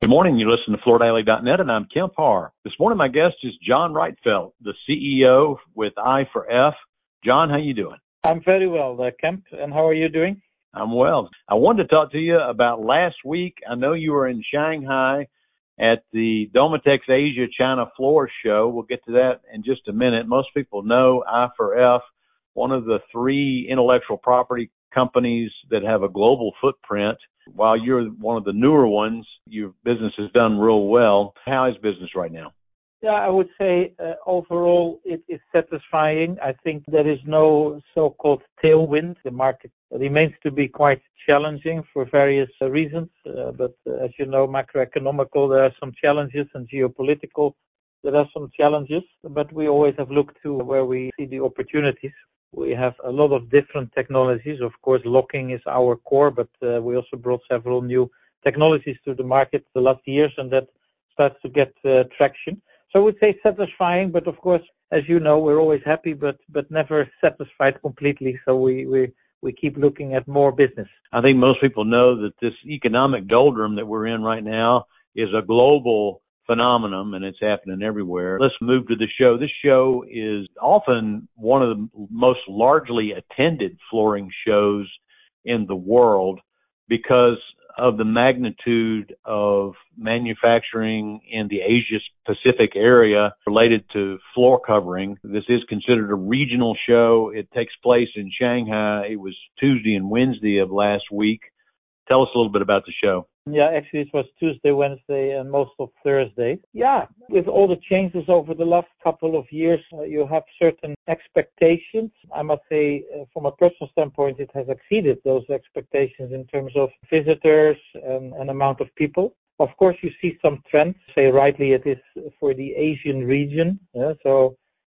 Good morning. You listen to FloorDaily.net, and I'm Kemp Harr. This morning, my guest is John Rietveld, the CEO with I4F. John, how you doing? I'm very well, Kemp. And how are you doing? I'm well. I wanted to talk to you about last week. I know you were in Shanghai at the Domotex Asia China Floor Show. We'll get to that in just a minute. Most people know I4F, one of the three intellectual property companies that have a global footprint. While you're one of the newer ones, your business has done real well. How is business right now? Yeah, I would say overall it is satisfying. I think there is no so-called tailwind. The market remains to be quite challenging for various reasons. But as you know, macroeconomical, there are some challenges, and geopolitical, there are some challenges. But we always have looked to where we see the opportunities. We have a lot of different technologies. Of course, locking is our core, but we also brought several new technologies to the market the last years, and that starts to get traction. So I would say satisfying, but of course, as you know, we're always happy, but never satisfied completely. So we keep looking at more business. I think most people know that this economic doldrum that we're in right now is a global phenomenon, and it's happening everywhere. Let's move to the show. This show is often one of the most largely attended flooring shows in the world because of the magnitude of manufacturing in the Asia Pacific area related to floor covering. This is considered a regional show. It takes place in Shanghai. It was Tuesday and Wednesday of last week. Tell us a little bit about the show. Yeah, actually it was Tuesday, Wednesday, and most of Thursday. Yeah, with all the changes over the last couple of years, you have certain expectations. I must say, from a personal standpoint, it has exceeded those expectations in terms of visitors and amount of people. Of course, you see some trends. Say rightly, it is for the Asian region. So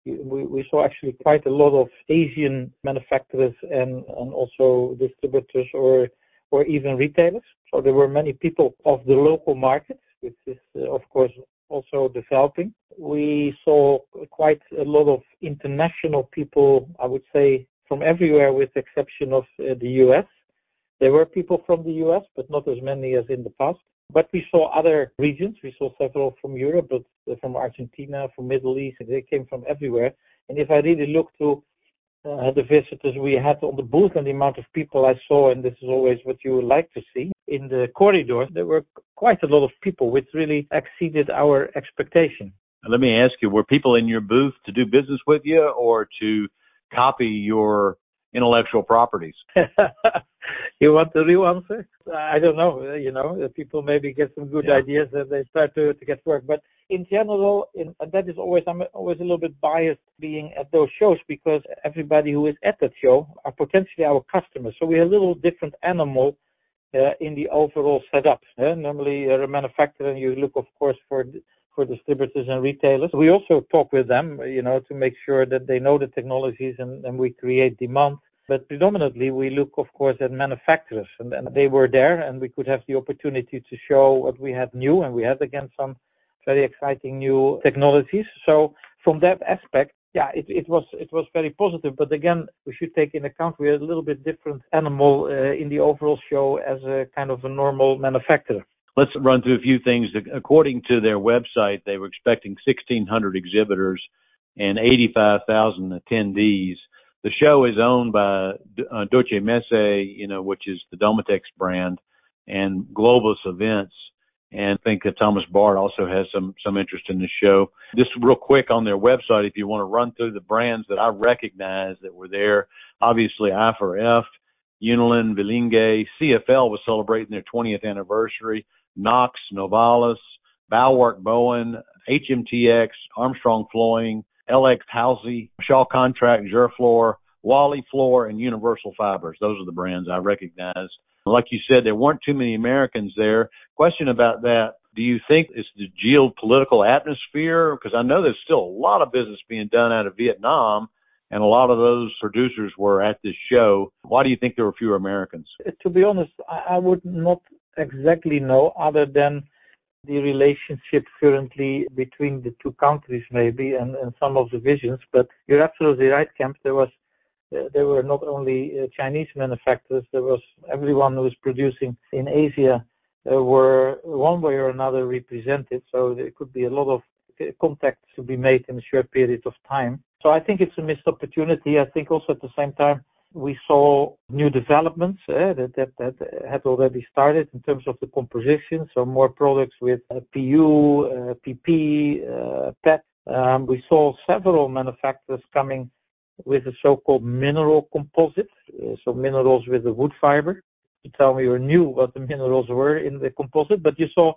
we saw actually quite a lot of Asian manufacturers and also distributors or even retailers. So there were many people of the local market, which is, of course, also developing. We saw quite a lot of international people, I would say, from everywhere with the exception of the U.S. There were people from the U.S., but not as many as in the past. But we saw other regions. We saw several from Europe, but from Argentina, from Middle East. They came from everywhere. And if I really look to the visitors we had on the booth and the amount of people I saw, and this is always what you would like to see, in the corridors, there were quite a lot of people, which really exceeded our expectation. Let me ask you, were people in your booth to do business with you or to copy your intellectual properties? You want the real answer? I don't know. People maybe get some good ideas and they start to get work. But in general, and that is always, I'm always a little bit biased being at those shows because everybody who is at that show are potentially our customers. So we're a little different animal in the overall setup. Normally, you're a manufacturer and you look, of course, for distributors and retailers. We also talk with them, to make sure that they know the technologies and we create demand. But predominantly, we look, of course, at manufacturers. And they were there, and we could have the opportunity to show what we had new, and we had, again, some very exciting new technologies. So from that aspect, yeah, it was very positive. But again, we should take into account we're a little bit different animal in the overall show as a kind of a normal manufacturer. Let's run through a few things. According to their website, they were expecting 1,600 exhibitors and 85,000 attendees. The show is owned by Deutsche Messe, which is the Domotex brand, and Globus Events. And I think that Thomas Bard also has some interest in the show. Just real quick on their website, if you want to run through the brands that I recognize that were there, obviously I4F, Unilin, Vilinge, CFL was celebrating their 20th anniversary, Knox, Novalis, Bauwerk Bowen, HMTX, Armstrong Flooring, LX Halsey, Shaw Contract, Zerflor, Wally Floor, and Universal Fibers. Those are the brands I recognized. Like you said, there weren't too many Americans there. Question about that. Do you think it's the geopolitical atmosphere? Because I know there's still a lot of business being done out of Vietnam, and a lot of those producers were at this show. Why do you think there were fewer Americans? To be honest, I would not exactly know, other than the relationship currently between the two countries maybe and some of the visions. But you're absolutely right, Kemp. There were not only Chinese manufacturers, there was everyone who was producing in Asia were one way or another represented. So there could be a lot of contacts to be made in a short period of time. So I think it's a missed opportunity. I think also at the same time, we saw new developments that had already started in terms of the composition. So more products with PU, PP, PET. We saw several manufacturers coming with a so-called mineral composite, so minerals with the wood fiber. You tell me you knew what the minerals were in the composite, but you saw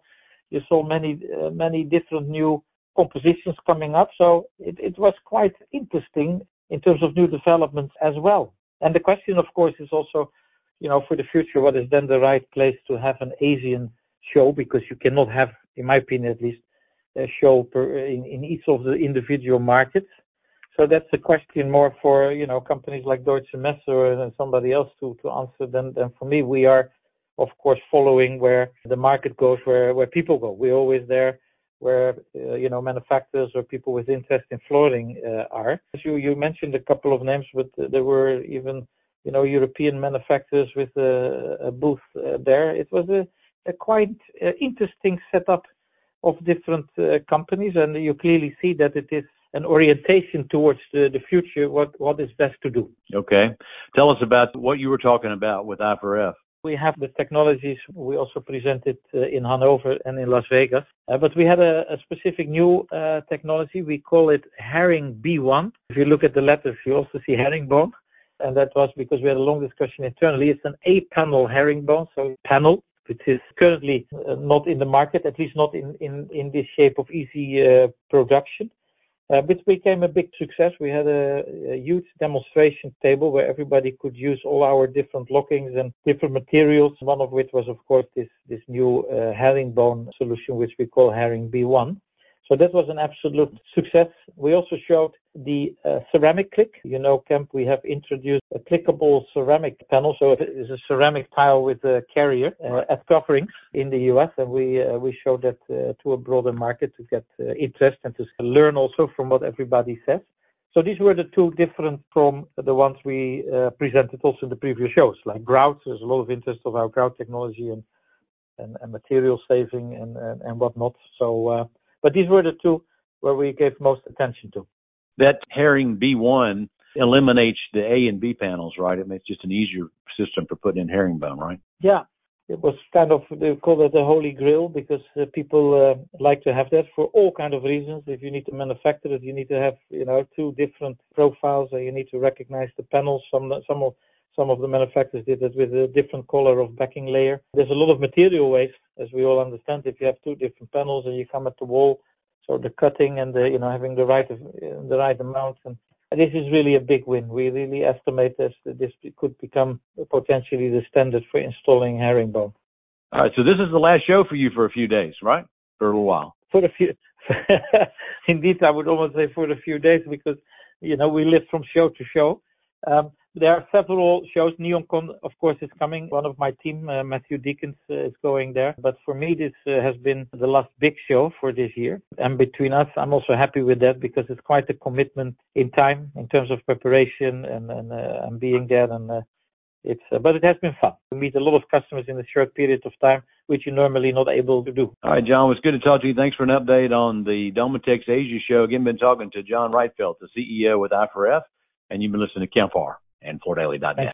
many different new compositions coming up. So it was quite interesting in terms of new developments as well. And the question, of course, is also, for the future, what is then the right place to have an Asian show? Because you cannot have, in my opinion at least, a show in each of the individual markets. So that's a question more for, companies like Deutsche Messe and somebody else to answer than for me. We are, of course, following where the market goes, where people go. We're always there where, manufacturers or people with interest in flooring are. As you mentioned a couple of names, but there were even, European manufacturers with a booth there. It was a quite interesting setup of different companies, and you clearly see that it is an orientation towards the future, what is best to do. Okay. Tell us about what you were talking about with I4F. We have the technologies we also presented in Hanover and in Las Vegas. But we had a specific new technology. We call it Herring B1. If you look at the letters, you also see herringbone. And that was because we had a long discussion internally. It's an 8-panel herringbone, so panel, which is currently not in the market, at least not in this shape of easy production. Which became a big success. We had a huge demonstration table where everybody could use all our different lockings and different materials. One of which was, of course, this new herringbone solution, which we call Herring B1. So that was an absolute success. We also showed the ceramic click. Kemp, we have introduced a clickable ceramic panel. So it is a ceramic tile with a carrier at coverings in the US. And we showed that to a broader market to get interest and to learn also from what everybody says. So these were the two different from the ones we presented also in the previous shows, like grout. There's a lot of interest of our grout technology and material saving and whatnot. So, but these were the two where we gave most attention to. That Herring B1 eliminates the A and B panels, right? It makes just an easier system for putting in herringbone, right? Yeah. It was kind of, they call it the holy grail because people like to have that for all kind of reasons. If you need to manufacture it, you need to have, two different profiles, and you need to recognize the panels. Some of the manufacturers did it with a different color of backing layer. There's a lot of material waste, as we all understand, if you have two different panels and you come at the wall. So the cutting and the, having the right amount. And this is really a big win. We really estimate this could become potentially the standard for installing herringbone. All right. So this is the last show for you for a few days, right? For a little while. Indeed, I would almost say for a few days because, we live from show to show. There are several shows. NeonCon, of course, is coming. One of my team, Matthew Deakins, is going there. But for me, this has been the last big show for this year. And between us, I'm also happy with that because it's quite a commitment in time in terms of preparation and being there. And but it has been fun. We meet a lot of customers in a short period of time, which you're normally not able to do. All right, John, it was good to talk to you. Thanks for an update on the Domotex Asia show. Again, been talking to John Rietveld, the CEO with I4F, and you've been listening to Kemp Harr and FloorDaily.net.